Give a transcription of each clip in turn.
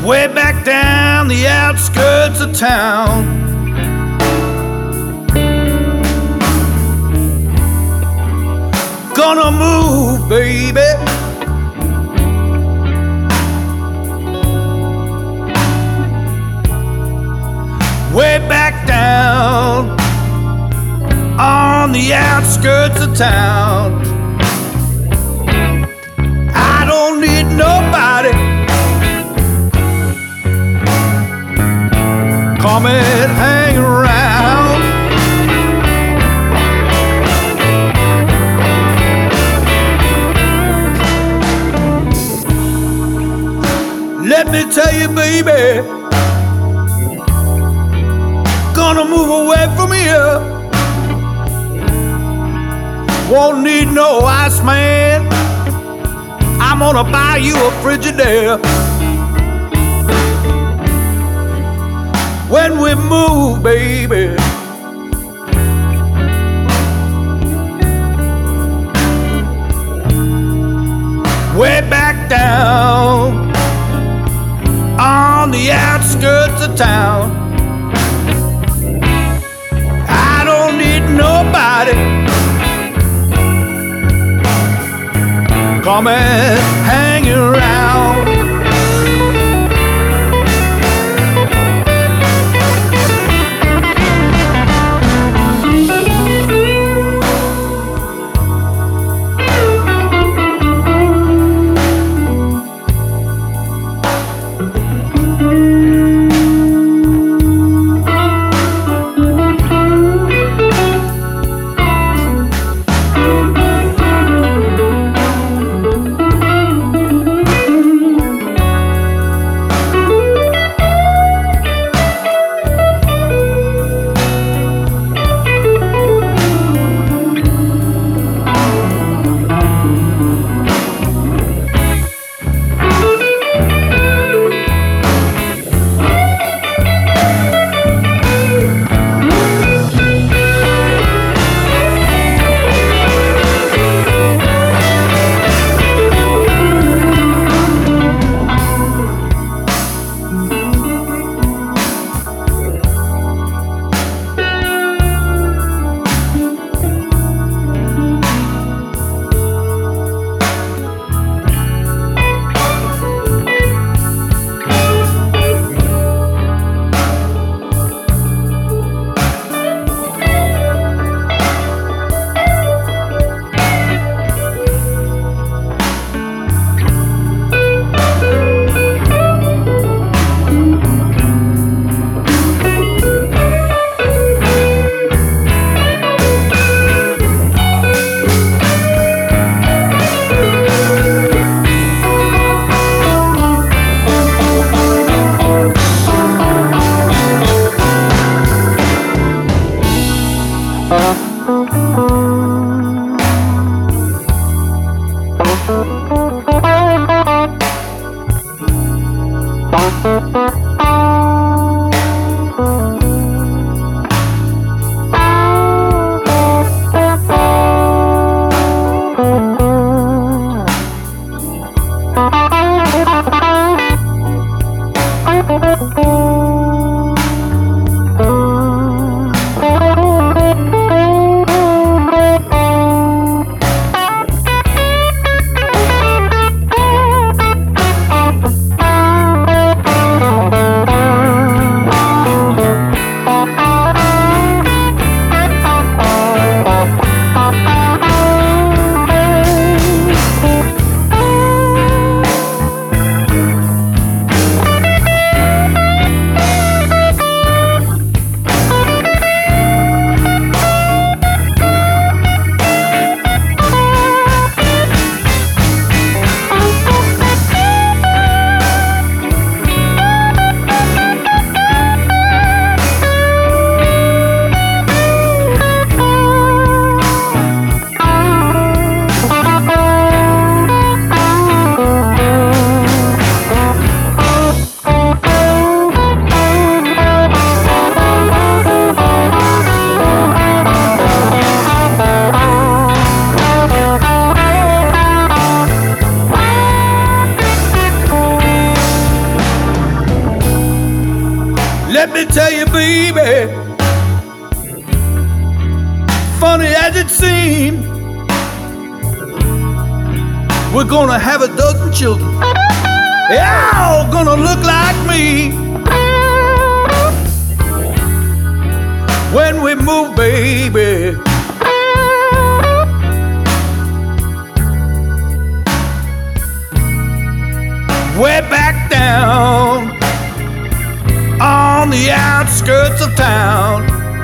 way back down the outskirts of town. Gonna move, baby. Way back down on the outskirts of town. I don't need nobody come and hang around. Let me tell you, baby, gonna move away from here. Won't need no ice man. I'm gonna buy you a Frigidaire. When we move, baby, way back down on the outskirts of town. I don't need nobody come and hang around. Let me tell you, baby, funny as it seems, we're gonna have a dozen children. They all gonna look like me when we move, baby. Way back down on the outskirts of town.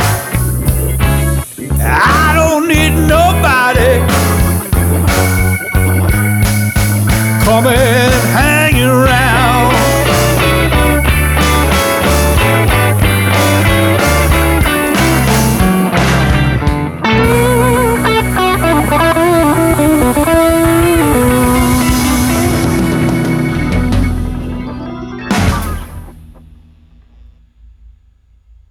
I don't need nobody coming